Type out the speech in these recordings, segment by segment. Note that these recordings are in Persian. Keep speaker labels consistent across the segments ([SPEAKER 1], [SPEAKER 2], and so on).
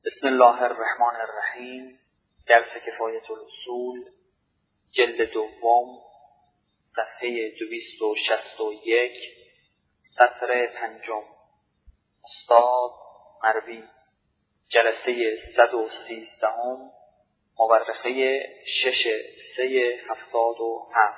[SPEAKER 1] بسم الله الرحمن الرحیم. درس کفایت الاصول، جلد دوم، صفحه 261، سطر پنجم. استاد مروی، جلسه 113، مورخه 6/3/77.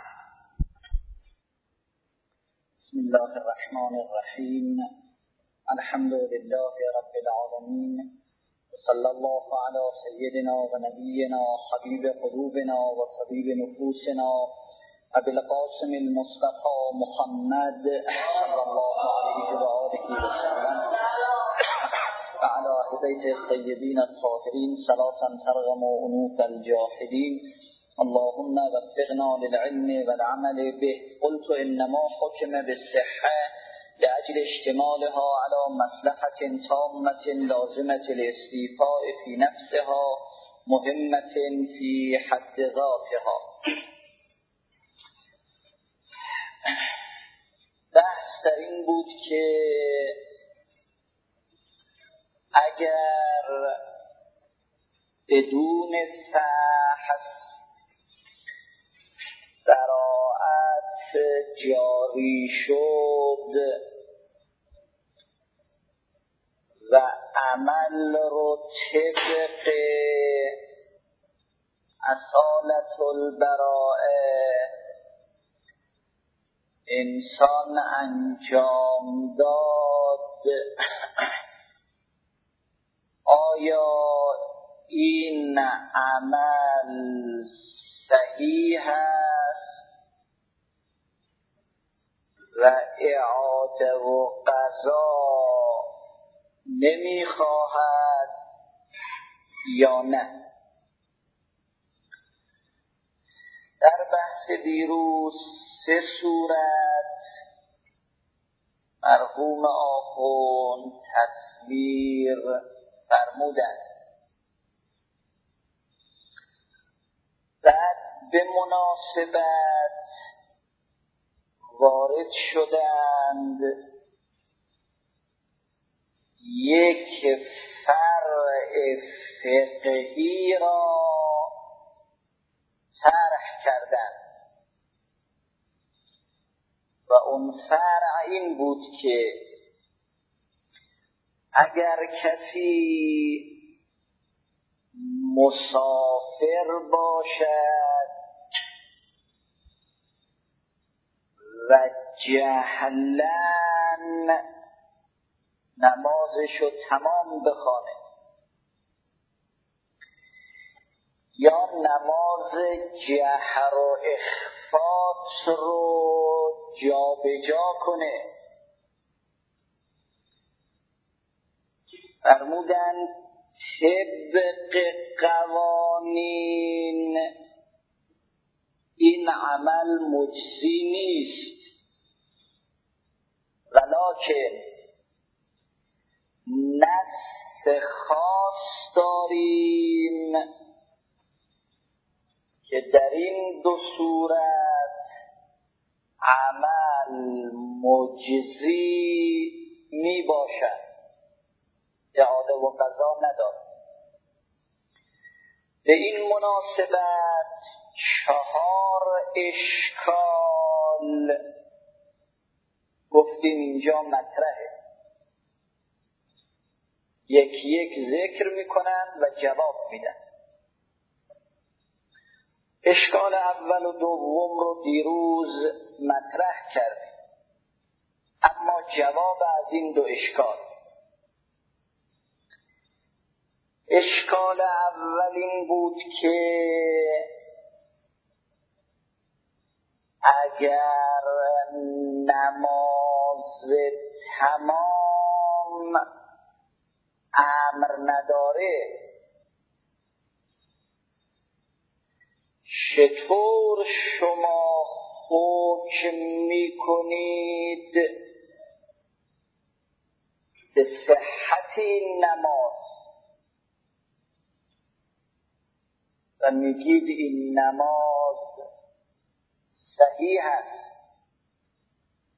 [SPEAKER 2] بسم الله الرحمن الرحیم. الحمد لله رب العالمین، صلی الله علی سیدنا و نبینا حبیب قلوبنا و طبیب نفوسنا ابی القاسم المصطفى محمد صلی الله علیه و آله و سلم و علی اهل بیت الطیبین الطاهرین صلاة ترغم انوف الجاحدین. اللهم وفقنا للعلم والعمل به. قلت انما حكم بالصحة لأجل اشتمالها على مصلحة تامة لازمة الاستيفاء في نفسها مهمة في حد ذاتها. بحث در این بود که اگر بدون فحص براءت جاری شد و عمل رو طبق اصالت البراءه انسان انجام داد، آیا این عمل صحیح است و اعاده و قضا نمیخواهد یا نه؟ در بحث دیروز 3 صورت مرحوم آخوند تصویر فرمودند. بعد به مناسبت وارد شدند یک فرع فقهی را طرح کردند و اون فرع این بود که اگر کسی مسافر باشد و جهلاً نمازشو تمام بخوانه یا نماز جهر و اخفات رو جا به جا کنه، فرمودن طبق قوانین این عمل مجزی نیست، ولکن نص خاص داریم که در این 2 صورت عمل مجزی می باشد، اعاده و قضا ندارد. به این مناسبت 4 اشکال گفتیم اینجا مطرحه، یکی یک ذکر میکنن و جواب میدن. اشکال اول و دوم رو دیروز مطرح کردیم، اما جواب از این 2 اشکال. اشکال اول این بود که اگر نماز تمام امر نداره، چطور شما حکم میکنید به صحت این نماز و میگید این نماز صحیح است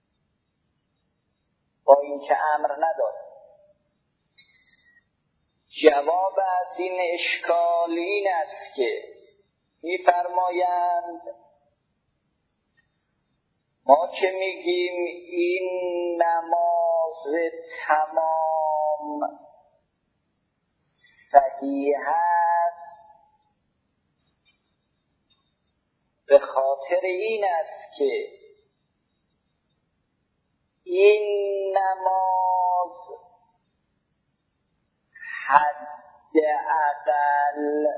[SPEAKER 2] با اینکه امر نداره؟ جواب از این اشکال این است که می‌فرمایند ما که میگیم این نماز تمام صحیح است، به خاطر این است که این نماز حداقل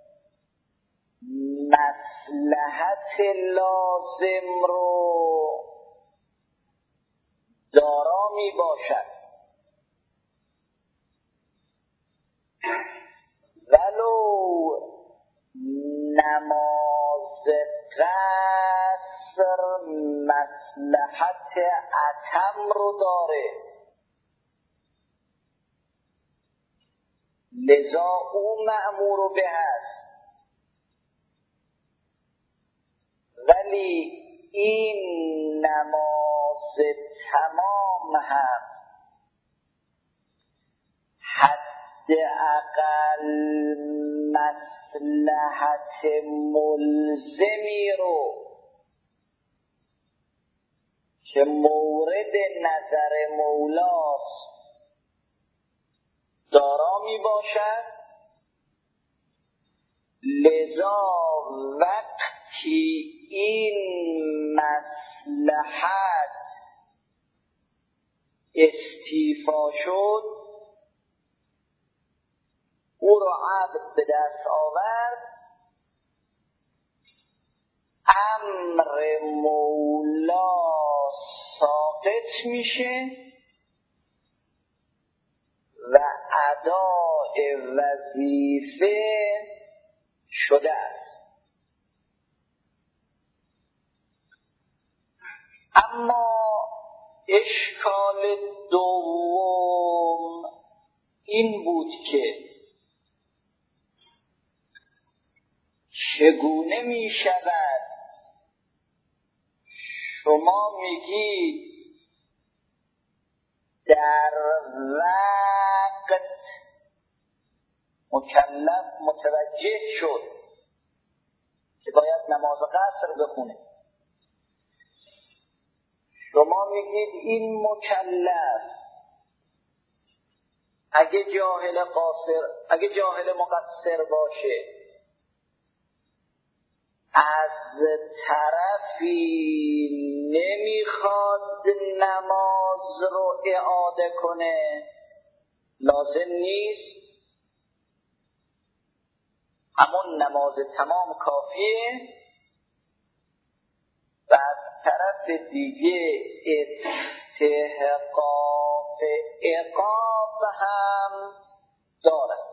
[SPEAKER 2] مصلحت لازم رو دارا می باشد، ولو نماز قصر مصلحت اتم رو داره، لذا او مأمور به است. ولی این نماز تمام هم حداقل مصلحت ملزمی رو که مورد نظر مولاست دارا می باشد، لذا وقتی این مصلحت استیفا شد، او را عبد به دست آورد، امر مولا ساقط میشه و اداء وظیفه شده است. اما اشکال دوم این بود که چگونه می شود شما میگید در وقت مکلف متوجه شد که باید نماز قصر بخونه، شما میگید این مکلف اگه جاهل مقصر باشه از طرفی نمیخواد نماز رو اعاده کنه، لازم نیست، همون نماز تمام کافیه، و از طرف دیگه استحقاق عقاب هم دارد.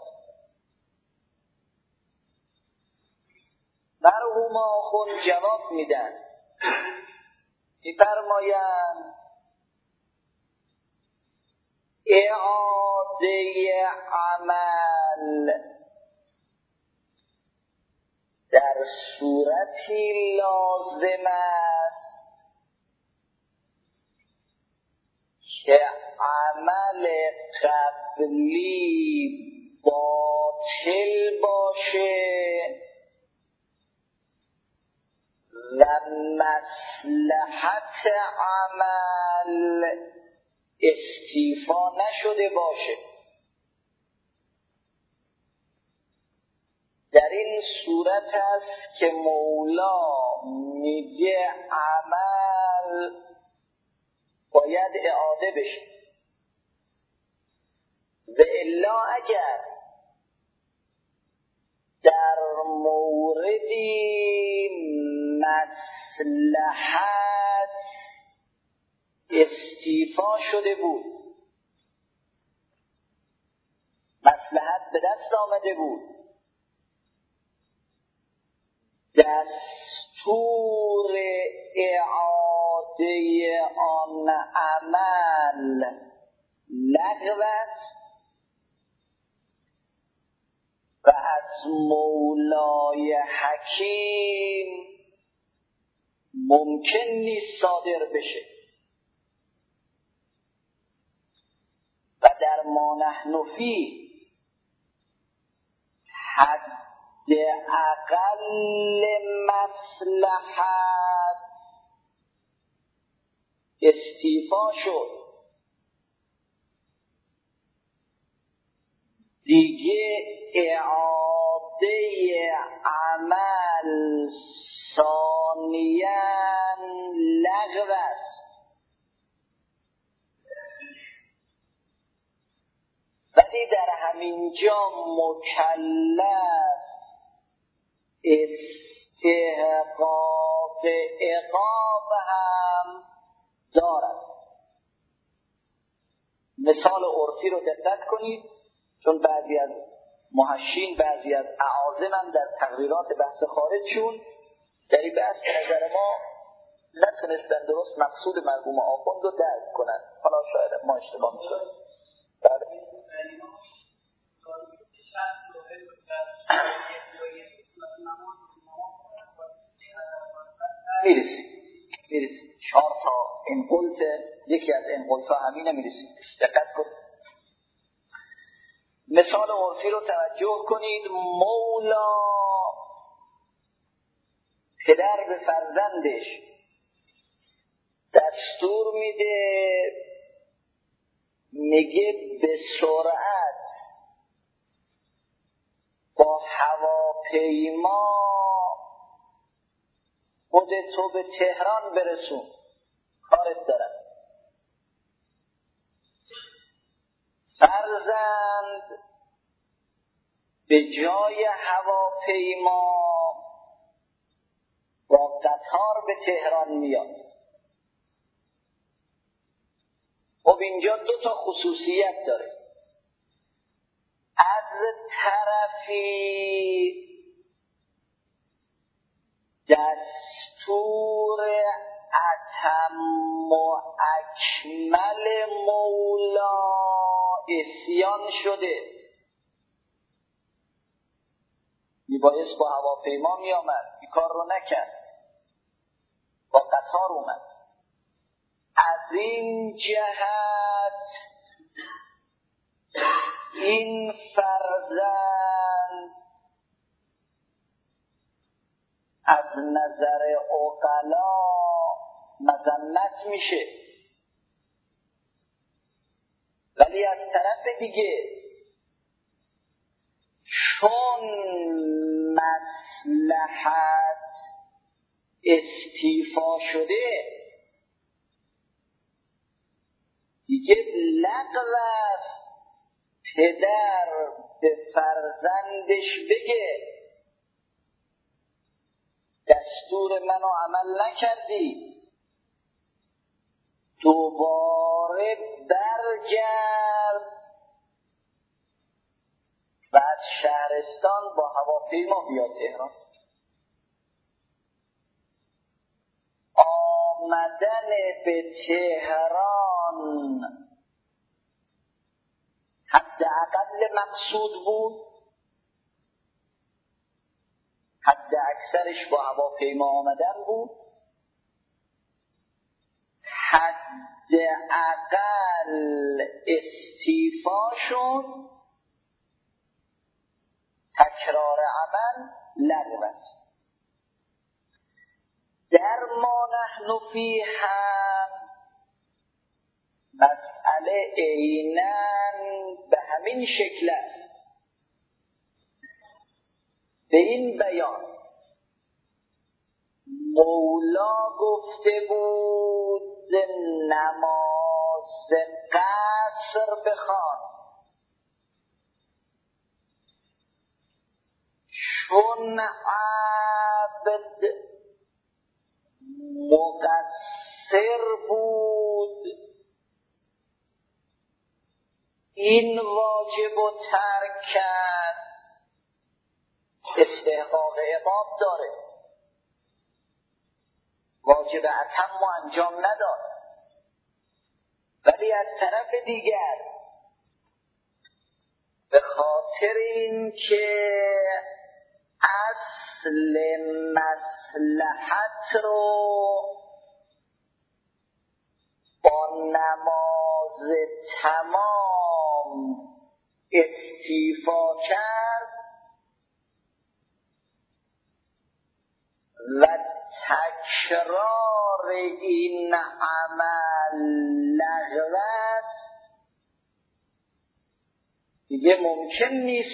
[SPEAKER 2] مرحوم آخوند جواب میدن، می‌فرمایند اعاده عمل در صورتی لازم است که عمل قبلی باطل باشه و مصلحت عمل استیفا نشده باشه. در این صورت است که مولا میگه عمل باید اعاده بشه، و الا اگر در موردی مصلحت استیفا شده بود، مصلحت به دست آمده بود، دستور اعاده آن عمل لغو است و از مولای حکیم ممکن نیست صادر بشه. و در ما نحن فیه حد اقل مصلحت استیفا شد، دیگه اعاده عمل ثانیاً لغو است. ولی در همین جا مکلف استحقاق عقاب هم دارد. مثال عرفی رو دقت کنید، چون بعضی از محشین، بعضی از اعاظم هم در تقریرات بحث خارجشون در این بحث به نظر ما نتونستن درست مقصود مرحوم آخوند رو درک کنن. حالا شاید ما اشتباه میکنیم. بله. میرسیم 4 تا انقلت، یکی از انقلت‌ها همینه، میرسیم. دقت کنید. مثال عرفی رو توجه کنید. مولا پدر به فرزندش دستور میده، میگه به سرعت با هواپیما خودتو به تهران برسون، کارت دارم. فرزند به جای هواپیما با قطار به تهران میاد. خب اینجا 2 تا خصوصیت داره. از طرفی دستور اتم و اکمل مولا عصیان شده، میبایست با هواپیما میامد، این کار رو نکرد، با قطار اومد. از این جهت این فرزند از نظر عقلا مذمت میشه. ولی از طرف دیگه چون مصلحت استیفا شده، دیگه لغو است پدر به فرزندش بگه دستور منو عمل نکردی، دوباره برگرد و از شهرستان با هواپیما بیاد تهران. آمدن به تهران حداقل مقصود بود، حد اکثرش با هواپیما آمدن بود، حداقل استیفا شد، تکرار عمل لغو است. در ما نحن فیه هم مسئله عیناً به همین شکل است. به این بیان مولا گفته بود نماز قصر بخوان، چون عبد مقصر بود این واجب و ترک کرد، استحقاق عقاب داره، واجب اتم انجام نداد. ولی از طرف دیگر به خاطر این که اصل مصلحت رو با نماز تمام استیفا کرد، و تکرار این عمل لغو است، دیگه ممکن نیست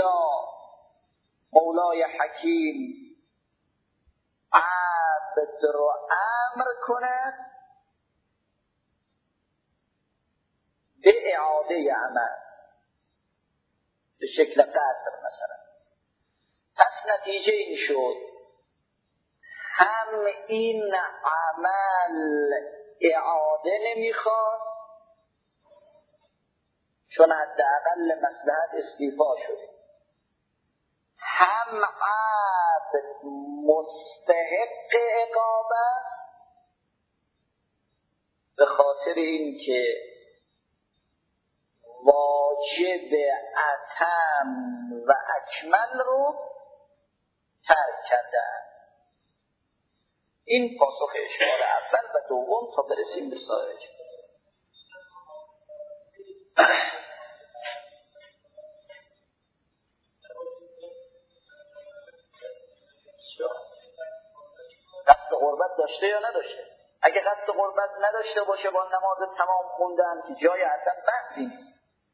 [SPEAKER 2] مولای حکیم عبد رو امر کند به اعاده عمل به شکل قصر مثلا. پس نتیجه این شد هم این عمل اعاده نمیخواد چون حداقل مصلحت استیفا شده، هم عبد مستحق عقاب است به خاطر اینکه واجب اتم و اکمل رو ترک کردن. این پاسخ اشعار اول و دوم تا برسیم به سایرش. قصد غربت داشته یا نداشته؟ اگه قصد غربت نداشته باشه با نماز تمام خوندن که جای اصلا بحثی نیست.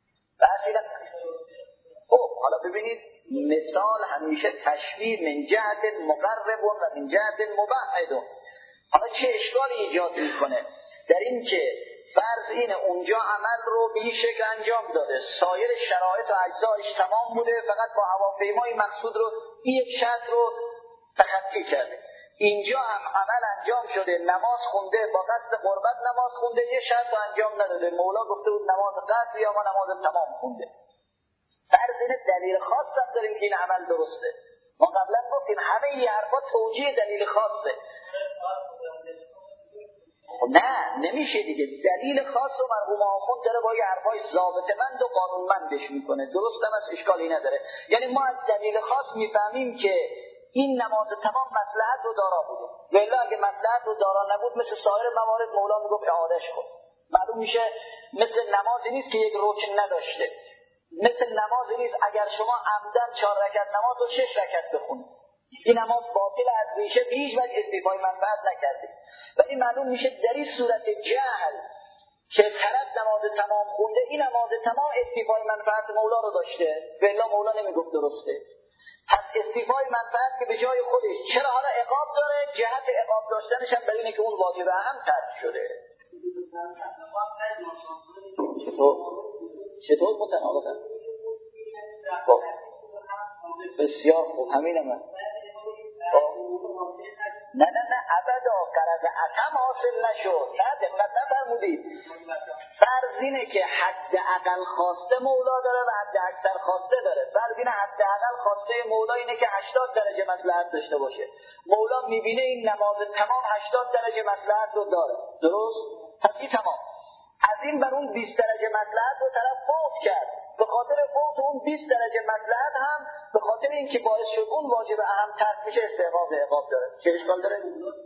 [SPEAKER 2] خب حالا ببینید مثال همیشه تشبیه من جهت مقرب و من جهت مبعد. حالا چه اشکالی ایجاد میکنه در این که فرض اینه اونجا عمل رو به این شکل انجام داده، سایر شرایط و اجزایش تمام بوده، فقط با هواپیمای مقصود رو این یک شرط رو تخطی کرده. اینجا هم عمل انجام شده، نماز خونده، با قصد قربت نماز خونده، یه شرط رو انجام نداده، مولا گفته بود نماز قصد یا ما نماز تمام خونده. فرض اینه دلیل خاص هم داریم که این عمل درسته. ما قبلا گفتیم همه این حرفا توجیه دلیل خاصه. نه نمیشه دیگه، دلیل خاص رو مرحوم آخوند داره با یه حرفای ضابطه‌مند و قانونمندش میکنه، درست هم از اشکالی نداره. یعنی ما از دلیل خاص میفهمیم که این نماز تمام مصلحت رو دارا بوده، ولی اگه مصلحت رو دارا نبود مثل سایر موارد مولا میگفت اعادهش کن. معلوم میشه مثل نمازی نیست که یک رکن نداشته، مثل نمازی نیست اگر شما عمدن 4 رکعت نماز رو 6 رکعت بخونید، این نماز باطل از ریشه به هیچ وجه استیفای منفعت نکردید. ولی معلوم میشه در این صورت جهل که طرف نماز تمام خونده، این نماز تمام استیفای منفعت مولا رو داشته، والله مولا نمیگفت درسته. پس استیفای منفعت که به جای خودش، چرا حالا عقاب داره؟ جهت عقاب داشتنش هم برای اینه که اون واجب اهم ترک شده. چطور متناقضه؟ خب بسیار خوب، همینه من نه ابدا قرض اتم حاصل نشد. نه دقت نفرمودید. فرض اینه که حد اقل خواسته مولا داره و حد اکثر خواسته داره. فرض اینه حد اقل خواسته مولا اینه که 80 درجه مصلحت داشته باشه، مولا میبینه این نماز تمام 80 درجه مصلحت رو داره، درست؟ پس این تمام. از این بر اون 20 درجه مصلحت رو طرف فوت کرد، به خاطر فوت اون 20 درجه مصلحت هم به خاطر اینکه باعث شد اون واجب اهم ترک میشه، استحقاق عقاب داره. چه اشکال داره؟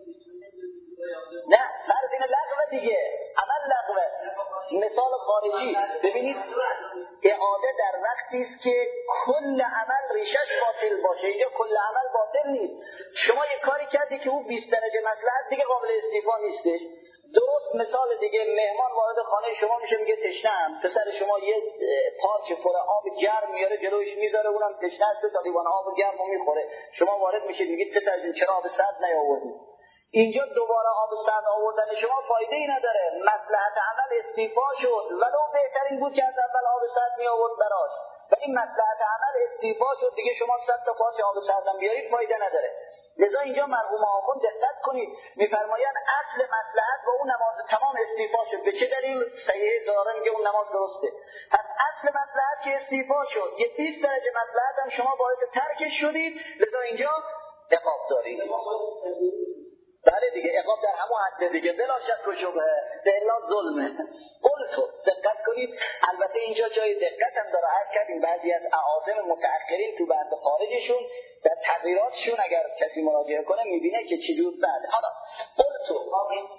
[SPEAKER 2] نه فرض اینه لغو دیگه، عمل لغوه. مثال خارجی ببینید، اعاده در وقتی است که کل عمل ریشش باطل باشه. اینجا کل عمل باطل نیست، شما یه کاری کردی که اون 20 درجه مصلحت دیگه قابل استیفا نیستش. درست مثال دیگه، مهمان وارد خانه شما میشه، میگه تشنه‌ام، پسر شما یه پارچه پر آب گرم میاره جلوش میذاره، اونم تشنه است تا لیوان آب گرمو میخوره. شما وارد میشید میگید پسر جون چرا آب سرد نیاوردی؟ اینجا دوباره آب سرد آوردن شما فایده ای نداره، مصلحت عمل استیفا شد، ولو بهترین بود که از اول آب سرد می آورد براش، ولی مصلحت عمل استیفا شد دیگه، شما 100 تا پارچه آب سردم بیارید فایده نداره. لذا اینجا مرحوم آخوند دقت کنید، میفرمایند اصل مصلحت با اون نماز تمام استیفا شد. به چه دلیل؟ صحیح داره میگه اون نماز درسته. پس اصل مصلحت که استیفا شد، یه 20 درجه مصلحت هم شما باعث ترکش شدید، لذا اینجا عقاب دارید. بله دیگه، عقاب در همون حد دیگه، بلا شک و شبهه، الا ظلمه. قلتو دقت کنید، البته اینجا جای دقت هم داره. عرض کردیم بعضی از اعاظم متأخرین تو بحث خارجشون در تغییراتشون اگر کسی مراجعه کنه میبینه که چجور بعد. حالا قلتو،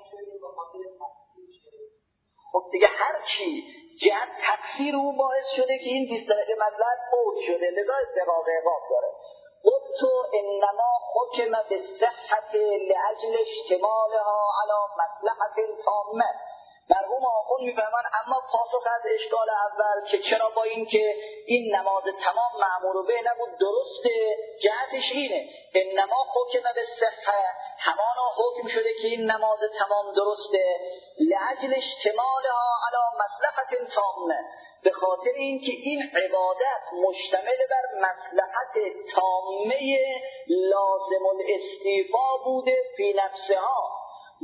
[SPEAKER 2] خب دیگه هر چی جهت تفسیر او باعث شده که این 20 درجه مصلحت فوت شده، لذا استحقاق عقاب داره. قلت انما حکم بالصحة لاجل اشتمالها على مصلحة تامة. مرحوم آخوند میفرمان اما پاسخ از اشکال اول که چرا با این که این نماز تمام مأمور به نبود درسته، جهتش اینه انما حکم بالصحة، همانا حکم شده که این نماز تمام درسته لاجل اشتمالها علی مصلحة تامة، به خاطر اینکه این عبادت مشتمل بر مصلحت تامه لازم الاستیفا بوده فی نفسها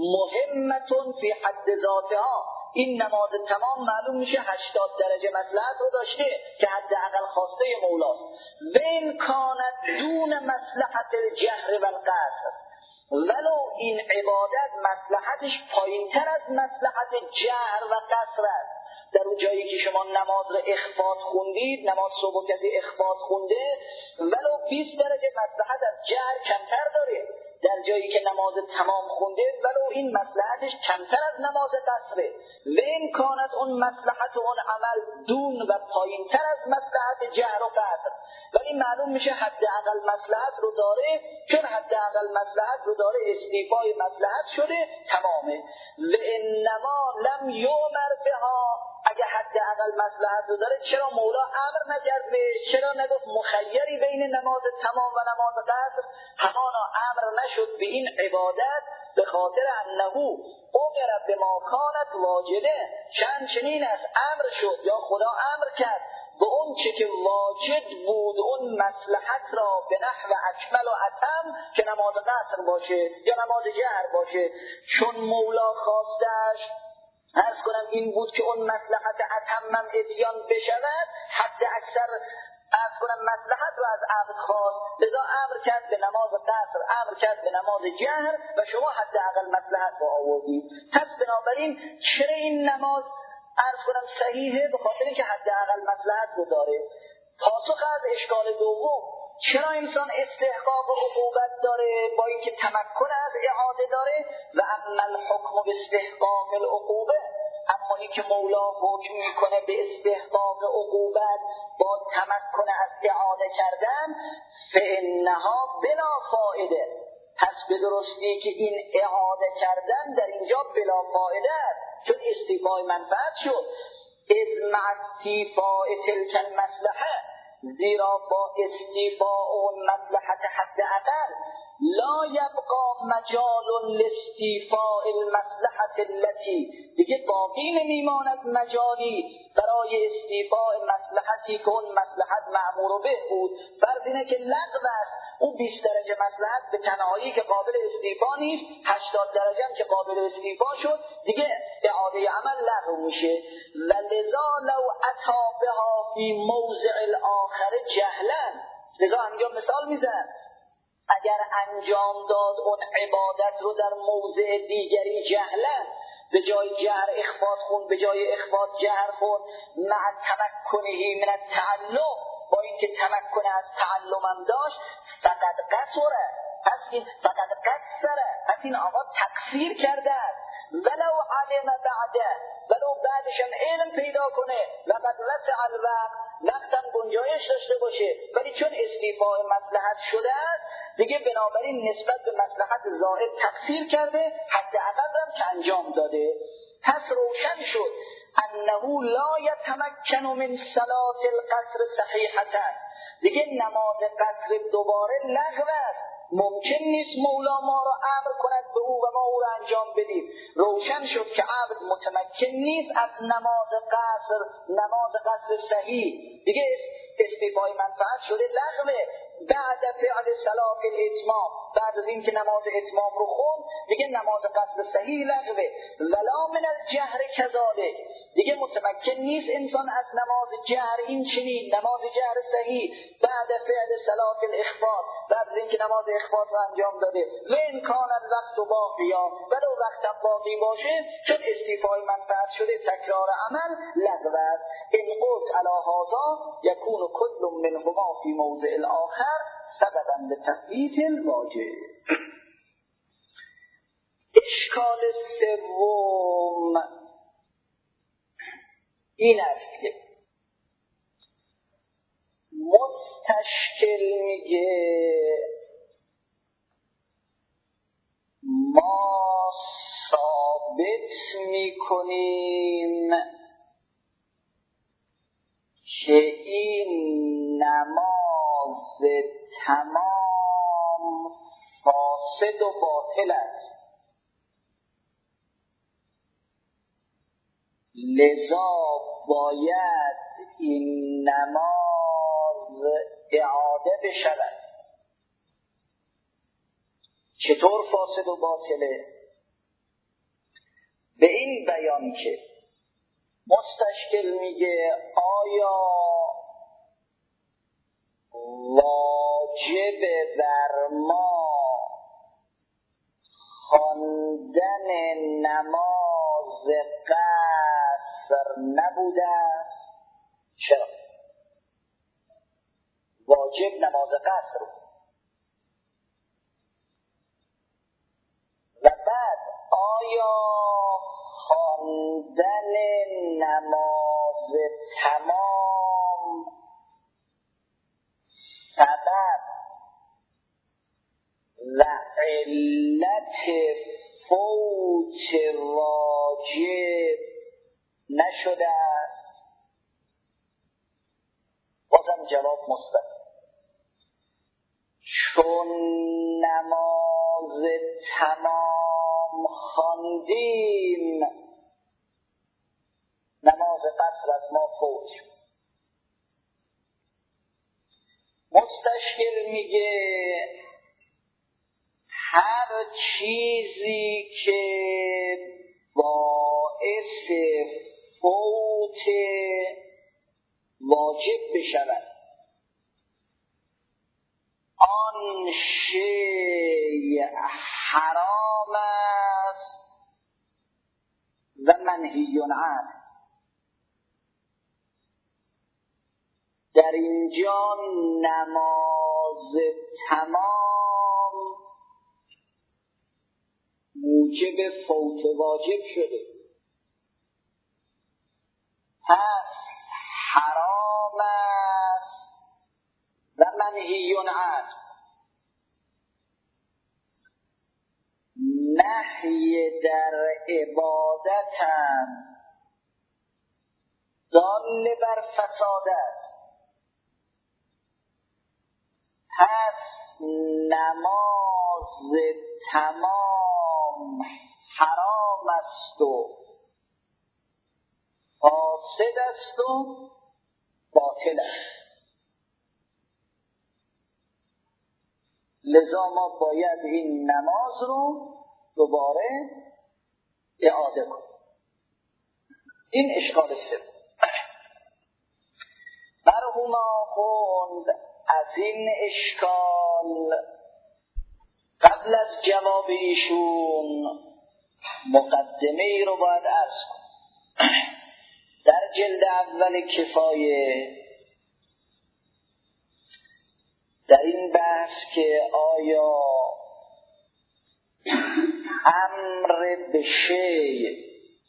[SPEAKER 2] مهمتون فی حد ذاتها. این نماز تمام معلوم میشه 80 درجه مصلحت رو داشته که حداقل خواسته مولاست. و این کانت دون مصلحت الجهر و القصر، ولو این عبادت مصلحتش پایینتر از مصلحت جهر و قصر است. در اون جایی که شما نماز رو اخفاض خوندید، نماز صبح کسی اخفاض خونده، ولو 20 درجه مصلحت از جهر کمتر داره. در جایی که نماز تمام خونده ولو این مصلحتش کمتر از نماز قصره. و این کانت اون مصلحت و اون عمل دون و پایین تر از مصلحت جهر و قصر، ولی معلوم میشه حداقل مصلحت رو داره، چون حداقل مصلحت رو داره استیفای مصلحت شده تمامه. و انما لم یؤمر بها، اگه حداقل مصلحت رو داره چرا مولا امر نکرد بهش؟ چرا نگفت مخیری بین نماز تمام و نماز قصر؟ همانا امر نشد به این عبادت به خاطر انه امر بما کانت واجبه، چند چنین است امر شد یا خدا امر کرد به اون چه که واجب بود اون مصلحت را به نحو اکمل و اتم که نماز قصر باشه یا نماز جهر باشه. چون مولا خواستش عرض کنم این بود که اون مصلحت اتمم اتیان بشود، حد اکثر عرض کنم مصلحت رو از عبد خواست، لذا امر کرد به نماز قصر، امر کرد به نماز جهر و شما حداقل مصلحت رو آوردید. پس بنابراین چرا این نماز عرض کنم صحیحه؟ به خاطر اینکه حداقل مصلحت رو داره. پاسخ از اشکال دوم، چرا انسان استحقاق عقوبت داره با اینکه تمکن از اعاده داره؟ و اما الحکم باستحقاق العقوبه، اما اینکه مولا حکم میکنه به استحقاق عقوبت با تمکن از اعاده کردن، فانها بلا فائده، پس به درستی که این اعاده کردن در اینجا بلا فائده است، چون استیفای منفعت شد. از مع استیفاء تلک المصلحه، زیرا با استیفاء اون مصلحت حد اقل لا یبقى مجال لاستیفاء المصلحت التي، دیگه باقی نمیماند مجالی برای استیفاء مصلحتی که اون مصلحت مأمور به بود. فرض اینه که لغو است، اون 20 درجه مصلحت به تنهایی که قابل استیفا نیست، 80 درجه هم که قابل استیفا شد، دیگه اعاده عمل لغو میشه. و لذا لو اتی بها فی موضع الاخر جهلا، لذا همینجا مثال میزن اگر انجام داد اون عبادت رو در موضع دیگری جهلا، به جای جهر اخفاض خون، به جای اخفاض جهر خون، مع تمکنه من التعلم، با اینکه تمکن از تعلم هم داشت، فقط قصره، فقط قصره، پس این آقا تقصیر کرده است. ولو علم بعده، ولو بعدش هم علم پیدا کنه، لقد وسع الوقت، وقتم گنجایش داشته باشه، ولی چون استیفاء مصلحت شده است دیگه بنابراین نسبت به مصلحت زائد تقصیر کرده، حداقل هم که انجام داده. پس روشن شد انه لا یتمکن من صلاة القصر صحیحتا، دیگه نماز قصر دوباره لغو است، ممکن نیست مولا ما رو امر کند به او و ما او رو انجام بدیم. روشن شد که عبد متمکن نیست از نماز قصر صحیح، دیگه استیفای منفعت شده لغوه. بعد فعل صلاة الاتمام، بعد از این که نماز اتمام رو خون دیگه نماز قصر صحیح لغوه. ولا من الجهر کذالک، دیگه متمکن نیست انسان از نماز جهر، این چنین نماز جهر صحیح بعد فعل صلاة الاخفاض، بعد از این که نماز اخفاض رو انجام داده. و ان کان الوقت باقیا، ولو وقتم باقی باشه چون استیفای منفعت شده تکرار عمل لغو است. ان قلت علی هذا یکون کل منهما فی موضع الاخر سببا لتثبیت الواجب. اشکال سوم این است که مستشکل میگه ما ثابت میکنیم که این نماز تمام فاسد و باطل است، لذا باید این نماز اعاده بشود. چطور فاسد و باطله؟ به این بیان که مستشکل میگه آیا واجب بر ما خواندن نماز قصر نبوده است؟ چرا؟ واجب نماز قصر بود و بعد آیا خواندن نماز تمام سبب و علت فوت واجب نشده است؟ بازم جواب مثبت. چون نماز تمام خواندیم نماز قصر از ما فوت شد. مستشکل میگه هر چیزی که باعث فوت واجب بشود آن شیء حرام است و منهی عنه. در اینجا نماز تمام موجب فوت واجب شده، پس حرام است و منهی عنه. نهی در عبادت هم دال بر فساد است، پس نماز تمام حرام است و فاسد است و باطل است. لذا ما باید این نماز رو دوباره اعاده کنیم. این اشکال سوم. مرحوم آخوند از این اشکال قبل از جواب ایشون مقدمه ای رو باید عرض کنم. در جلد اول کفایه در این بحث که آیا امر به شیء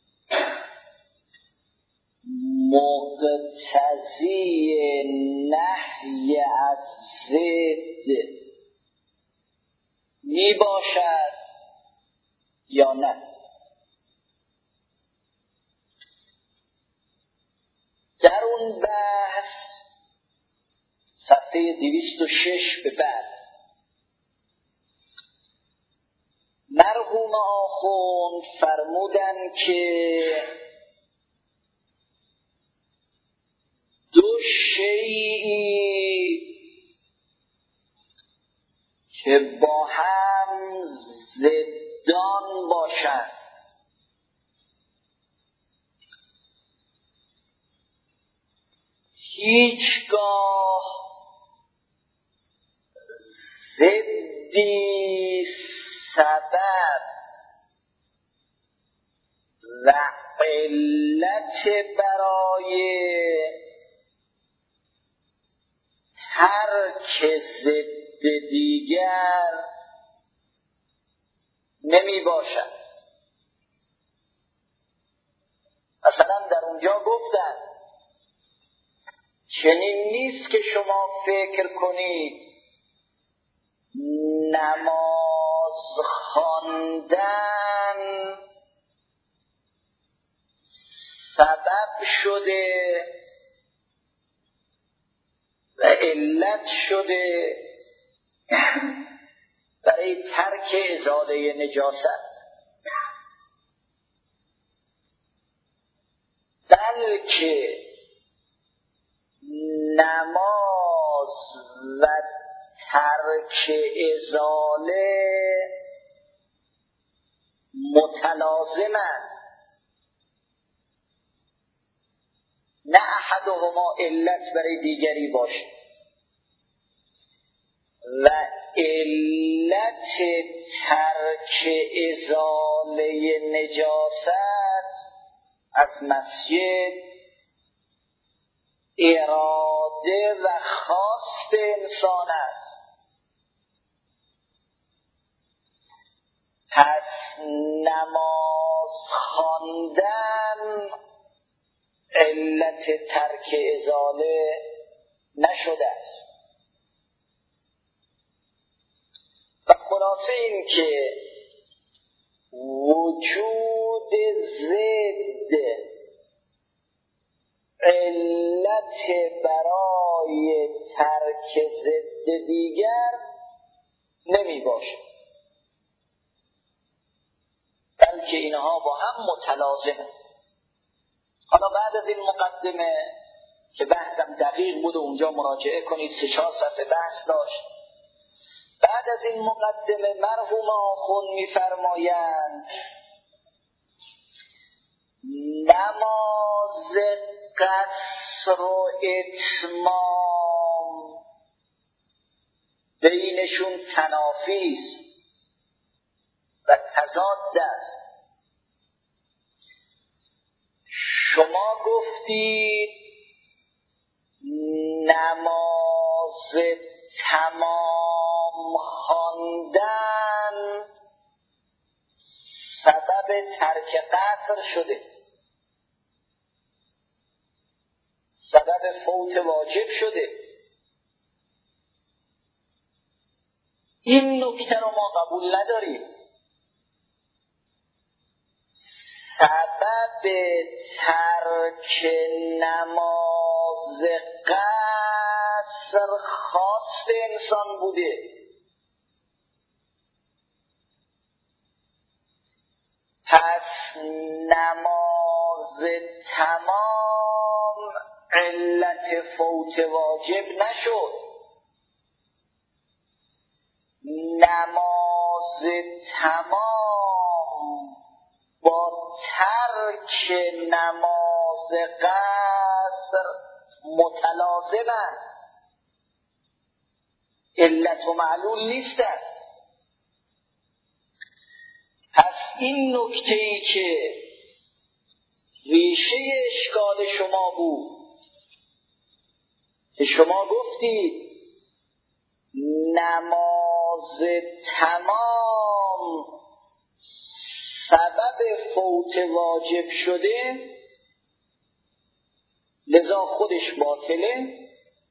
[SPEAKER 2] مقتضی نهی از ضد می باشد یا نه، در اون بحث صفحه 206 به بعد مرحوم آخوند فرمودن که دو شیئی که با هم ضدان باشند هیچگاه ضدی سبب و علت برای ترک ضد دیگر نمی باشد. مثلا در اونجا گفتن چنین نیست که شما فکر کنید نماز خواندن سبب شده و علت شده برای ترک ازاله نجاست، بلکه نماز و ترک ازاله متلازمند، نه احدهما علت برای دیگری باشه و علت ترک ازاله نجاست از مسجد اراده و خواست انسان است. پس نماز خواندن علت ترک ازاله نشده است. و خلاصه این که وجود ضد علت برای ترک ضد دیگر نمی باشه، بلکه اینها با هم متلازمه. حالا بعد از این مقدمه که بحثم دقیق بود و اونجا مراجعه کنید، 3-4 صفحه بحث داشت. بعد از این مقدمه مرحوم آخوند می‌فرمایند نماز قصر و اتمام بینشون تنافی است و تضاد است. شما گفتید نماز تمام خواندن سبب ترک قصر شده، سبب فوت واجب شده. این نکته رو ما قبول نداریم. سبب ترک نماز قصر خواست انسان بوده، پس نماز تمام علت فوت واجب نشد. نماز تمام با ترک نماز قصر متلازمند، علت و معلول نیستند. پس این نکته‌ای که ریشه اشکال شما بود که شما گفتید نماز تمام سبب فوت واجب شده لذا خودش باطله،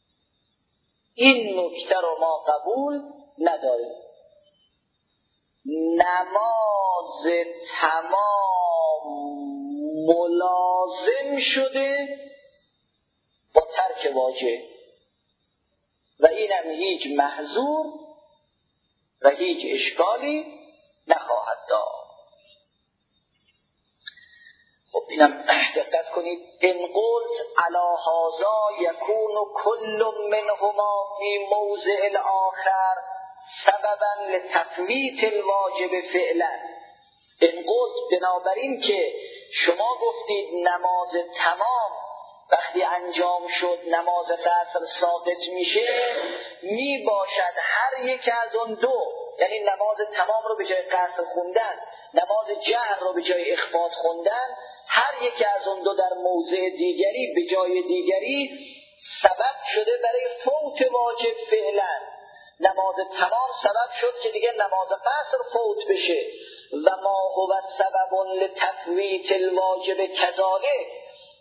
[SPEAKER 2] این نکته رو ما قبول نداریم. نماز تمام ملازم شده با ترک واجب و اینم هیچ محظور و هیچ اشکالی نخواهد داشت. خب اینم دقت کنید. ان قلت علی هذا یکون کل منهما فی موضع الاخر سببا لتفویت الواجب فعلا. ان قلت بنابراین که شما گفتید نماز تمام وقتی انجام شد نماز قصر ساقط میشه، می باشد هر یک از اون دو، یعنی نماز تمام رو به جای قصر خوندن، نماز جهر رو به جای اخفات خوندن، هر یک از اون دو در موضع دیگری به جای دیگری سبب شده برای فوت واجب فعلا. نماز تمام سبب شد که دیگه نماز قصر فوت بشه و ما هو سبب لتفویت الواجب کذالک،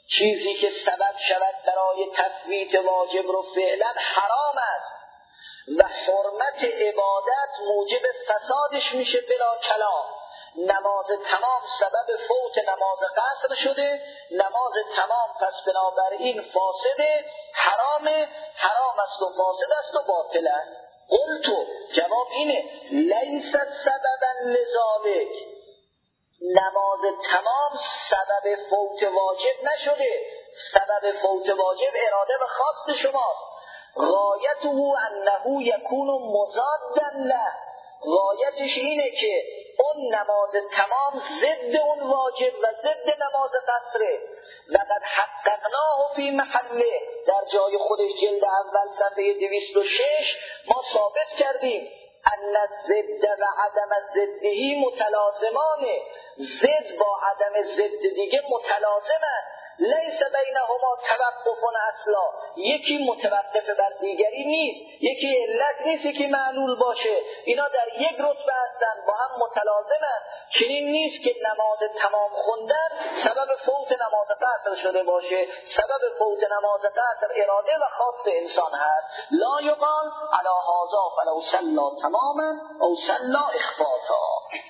[SPEAKER 2] چیزی که سبب شود برای تفویت واجب رو فعلا حرام است و حرمت عبادت موجب فسادش میشه بلا کلام. نماز تمام سبب فوت نماز قصر شده، نماز تمام پس بنابراین فاسده، حرام است و فاسد است و باطل است. قلتو، جواب اینه لیس سببا لذالک، نماز تمام سبب فوت واجب نشده، سبب فوت واجب اراده و خواست شماست. غایته انه یکون مضادا له، غایتش اینه که اون نماز تمام ضد اون واجب و ضد نماز قصره. لقد حققناه فی محله، در جای خودش جلد اول صفحه 206 ما ثابت کردیم ان الضد و عدم ضدهی متلازمانه، ضد با عدم ضد دیگه متلازمن. لیس بینهما توقف اصلا، یکی متوقف بر دیگری نیست، یکی علت نیست یکی معلول باشه، اینا در یک رتبه هستن، با هم متلازمن. چنین نیست که نماز تمام خوندن سبب فوت نماز قصر شده باشه، سبب فوت نماز قصر اراده و خواست انسان هست. لا یقال علی هذا فلو صلی تماما او صلی اخفاتا.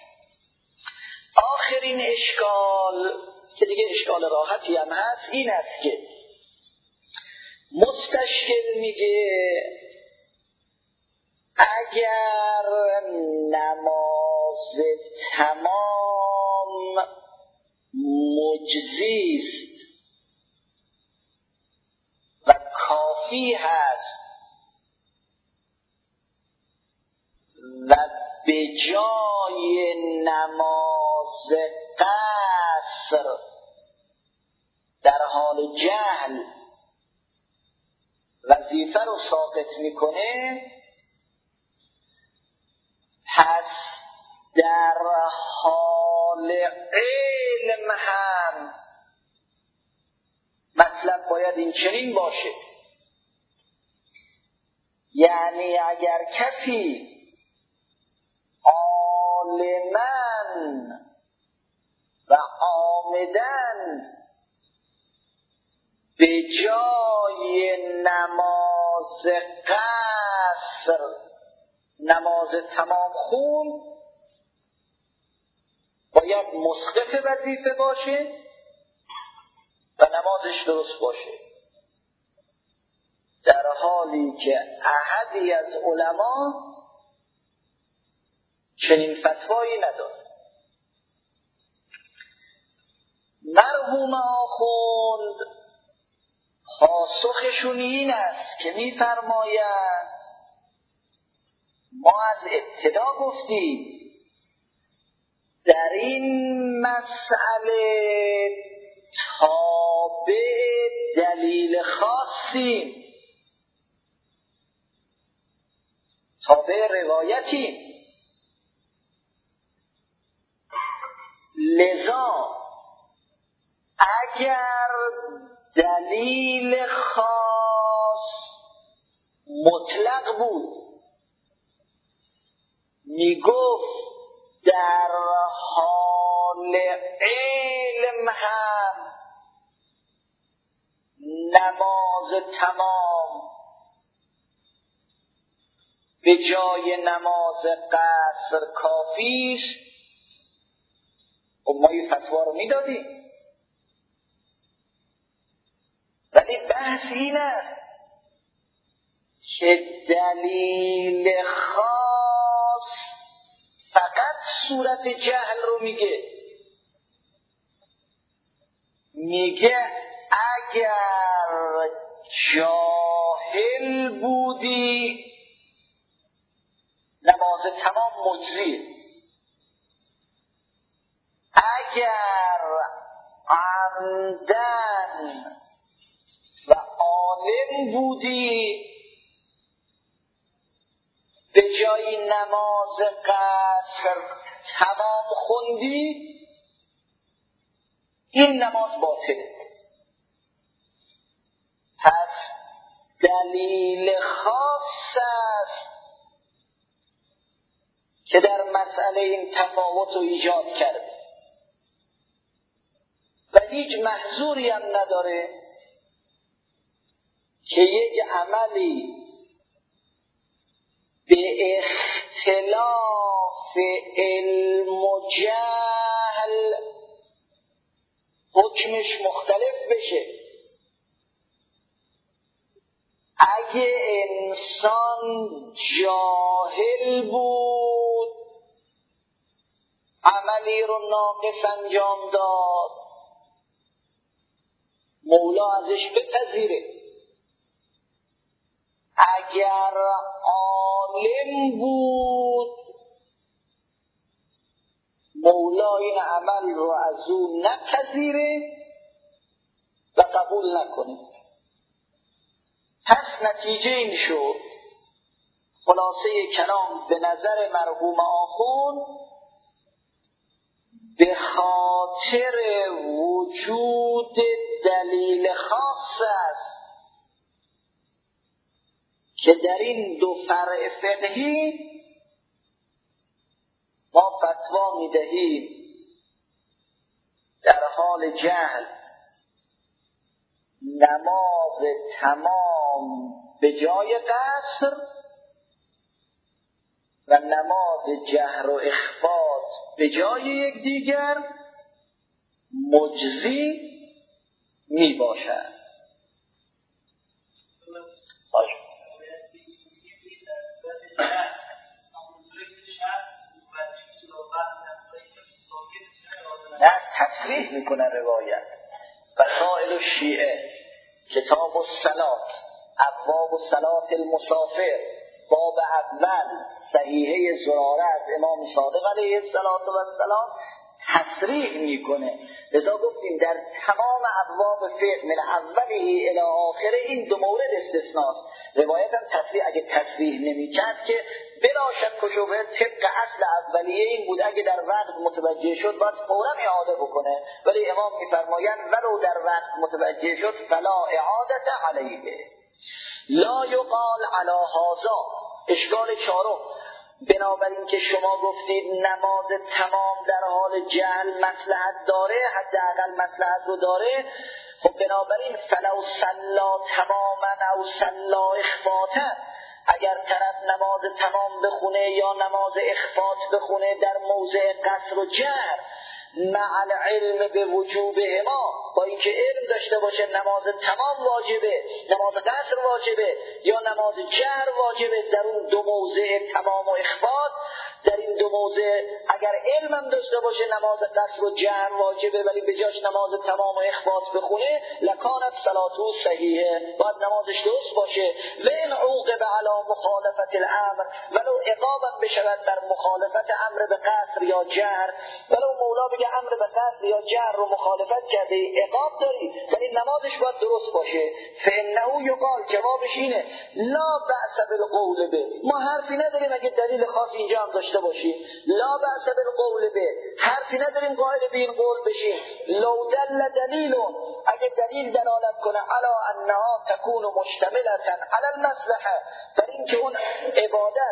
[SPEAKER 2] آخرین اشکال که دیگه اشکال راحتی هم هست این است که مستشکل میگه اگر نماز تمام مجزیست و کافی هست و به جای نماز قصر در حال جهل وظیفه رو ساقط میکنه، پس در حال علم هم مطلب باید این چنین باشه. یعنی اگر کسی عالماً و عامداً به جای نماز قصر نماز تمام خون، باید مسقط وظیفه باشه و نمازش درست باشه، در حالی که احدی از علما چنین فتوایی نداره. مرحوم آخوند پاسخشون این است که می‌فرمایند ما از ابتدا گفتیم در این مسئله تابع دلیل خاصیم، تابع روایتیم، لذا اگر دلیل خاص مطلق بود میگفت در حال علم هم نماز تمام به جای نماز قصر کافیست، و ما این فتوا رو میدادیم. ولی بحث این است که دلیل خاص فقط صورت جهل رو میگه اگر جاهل بودی نماز تمام مجزیه، اگر عمدن و عالم بودی به جای نماز قصر تمام خوندی، این نماز باطله. پس دلیل خاص است که در مسئله این تفاوت رو ایجاد کرده و هیچ محظوری هم نداره که یک عملی به اختلاف علم و جهل حکمش مختلف بشه. اگه انسان جاهل بود عملی رو ناقص انجام داد، مولا ازش بپذیره. اگر عالم بود مولا این عمل رو از او نپذیره و قبول نکنه. پس نتیجه این شد، خلاصه کلام به نظر مرحوم آخوند به خاطر وجود دلیل خاص است که در این دو فرع فقهی ما فتوا می‌دهیم در حال جهل نماز تمام به جای قصر و نماز جهر و اخفات به جای یکدیگر مجزی می باشد. نه تصریح میکنه روایت. وسائل الشیعه کتاب الصلاة ابواب الصلاة المسافر باب اول صحیحه زراره از امام صادق علیه السلام تصریح میکنه. لذا گفتیم در تمام ابواب فقه من اوله الی آخره این دو مورد استثناست. روایت هم تصریح اگه تصریح نمیکرد که بلا شک و شبهه طبق اصل اولیه این بود اگه در وقت متوجه شد باید فوراً اعاده بکنه، ولی امام میفرمایند ولو در وقت متوجه شد فلا اعادت علیه. لا یقال علی هذا. اشکال چهارم، بنابراین که شما گفتید نماز تمام در حال جهل مصلحت داره، حداقل مصلحت رو داره، خب بنابراین فلو صلا تماما او صلا اخفاتا، اگر طرف نماز تمام بخونه یا نماز اخفات بخونه در موضع قصر و جهر مع العلم به وجوبهما، با اینکه علم داشته باشه نماز تمام واجبه، نماز قصر واجبه یا نماز جهر واجبه، در اون دو موضع تمام و اخفات، در این دو موضع اگر علم هم داشته باشه نماز قصر و جهر واجبه ولی به جاش نماز تمام و اخفات بخونه لکانت صلاته صحیحه، باید نمازش درست باشه. و این عوقب علی مخالفت الامر، ولو عقابم بشود بر مخالفت امر به قصر یا جهر، ولو مولا بگه امر به قصر یا جهر رو مخالفت کرده عقاب داری ولی نمازش باید درست باشه. فانه یقال، جوابش اینه لا بأس بالقول به، ما حرفی نداریم اگه دلیل خاص اینجا هم داشته باشی، لا بأس بالقول به، حرفی نداریم قائل به این قول بشیم. لو دل دلیلون، اگه دلیل دلالت کنه علی انها تکون مشتملتا علی المصلحه، بر اینکه اون عبادت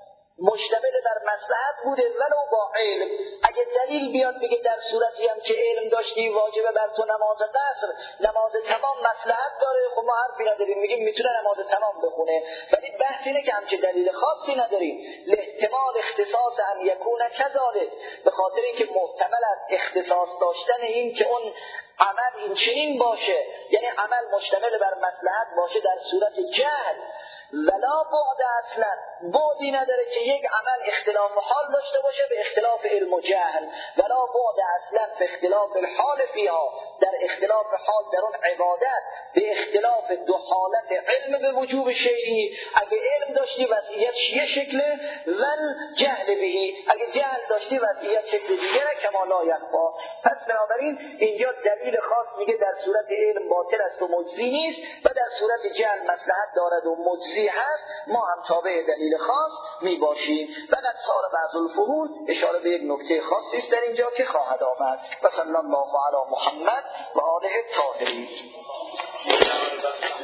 [SPEAKER 2] مشتمل بر مصلحت بوده ولو با علم، اگه دلیل بیاد بگه در صورتی هم که علم داشتی واجبه بر تو نماز قصر، نماز تمام مصلحت داره، خب ما حرفی نداریم، میگیم میتونه نماز تمام بخونه. ولی بحث اینه که همچه دلیل خاصی نداریم، لاحتمال اختصاص ان یکون کذالک، به خاطر اینکه محتمل است اختصاص داشتن این که اون عمل این چنین باشه، یعنی عمل مشتمل بر مصلحت باشه در صورت جهل، ولا بعد اصلا، بعدی نداره که یک عمل اختلاف حال داشته باشه به اختلاف علم و جهل، ولا بعد اصلا به اختلاف الحال فیها، در اختلاف حال در اون عبادت به اختلاف دو حالت علم به وجوب شیعی، اگه علم داشتی وضعیت یه شکله ول جهل بهی، اگه جهل داشتی وضعیت شکل دیگره کما لا یخفا. پس بنابراین اینجا دلیل خاص میگه در صورت علم باطل است و مجزی نیست و در صورت جهل مصلحت دارد و مجزی هست، ما هم تابع دلیل خاص می باشیم. و قد صار بعض الفروع، اشاره به یک نکته خاصی است در اینجا که خواهد آمد. و صلی الله علی محمد و آله الطاهرین.